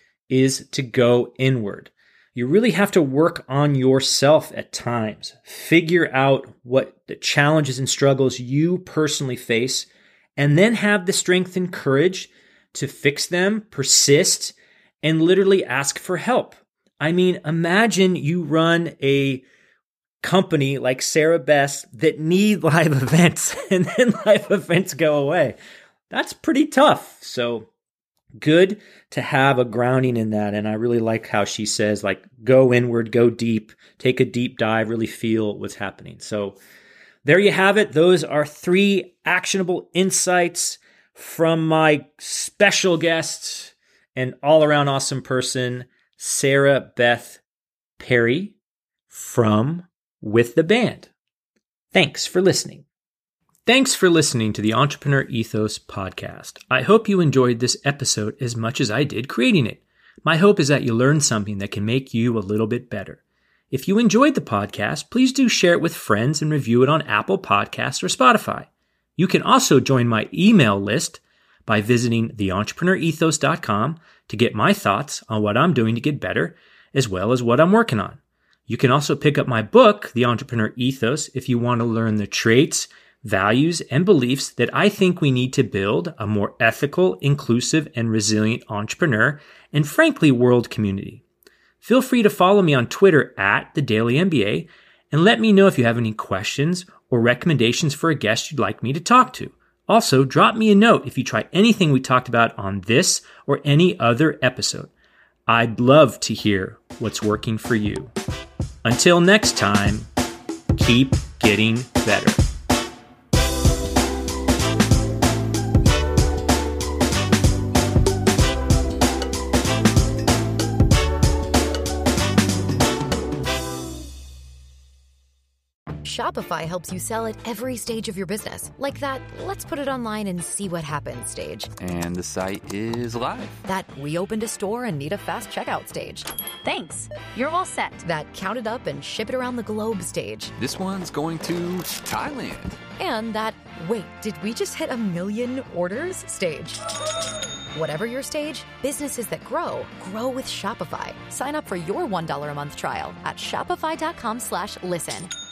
is to go inward. You really have to work on yourself at times. Figure out what the challenges and struggles you personally face, and then have the strength and courage to fix them, persist, and literally ask for help. I mean, imagine you run a company like Sarah Beth that need live events and then live events go away. That's pretty tough. So good to have a grounding in that. And I really like how she says, like, go inward, go deep, take a deep dive, really feel what's happening. So there you have it. Those are three actionable insights from my special guest and all-around awesome person, Sarah Beth Perry from With the Band. Thanks for listening. Thanks for listening to the Entrepreneur Ethos podcast. I hope you enjoyed this episode as much as I did creating it. My hope is that you learned something that can make you a little bit better. If you enjoyed the podcast, please do share it with friends and review it on Apple Podcasts or Spotify. You can also join my email list by visiting the entrepreneur ethos dot com to get my thoughts on what I'm doing to get better, as well as what I'm working on. You can also pick up my book, The Entrepreneur Ethos, if you want to learn the traits, values, and beliefs that I think we need to build a more ethical, inclusive, and resilient entrepreneur and, frankly, world community. Feel free to follow me on Twitter at The Daily M B A and let me know if you have any questions or recommendations for a guest you'd like me to talk to. Also, drop me a note if you try anything we talked about on this or any other episode. I'd love to hear what's working for you. Until next time, keep getting better. Shopify helps you sell at every stage of your business. Like that, let's put it online and see what happens stage. And the site is live. That we opened a store and need a fast checkout stage. Thanks. You're all set. That count it up and ship it around the globe stage. This one's going to Thailand. And that, wait, did we just hit a million orders stage? Whatever your stage, businesses that grow, grow with Shopify. Sign up for your one dollar a month trial at shopify dot com slash listen.